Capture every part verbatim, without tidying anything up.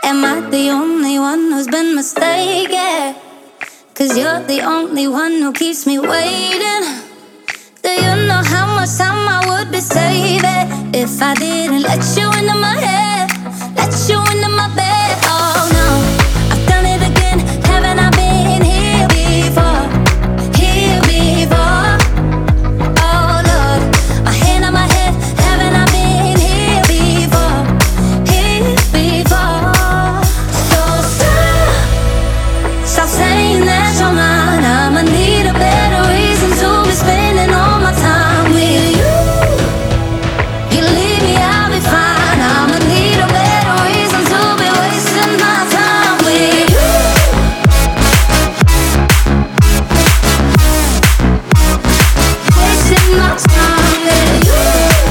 Am I the only one who's been mistaken? Cause you're the only one who keeps me waiting. Do you know how much time I would be saving if I didn't let you into my head, let you into my bed? Oh no, I've done it again. Haven't I been here before? Here before? Oh Lord, my hand on my head. Haven't I been here before? Here before? So stop, stop saying that you're mine. I'ma need a better reason to be spending all my time with you. You leave me, I'll be fine. I'ma need a better reason to be wasting my time with you. Wasting my time with you.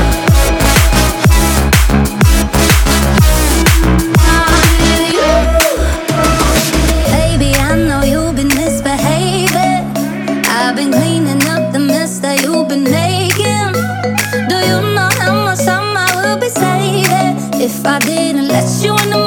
Time with you. Baby, I know you've been misbehaving. I've been cleaning up the mess that you've been making. Do you know how much time I would be saving if I didn't let you into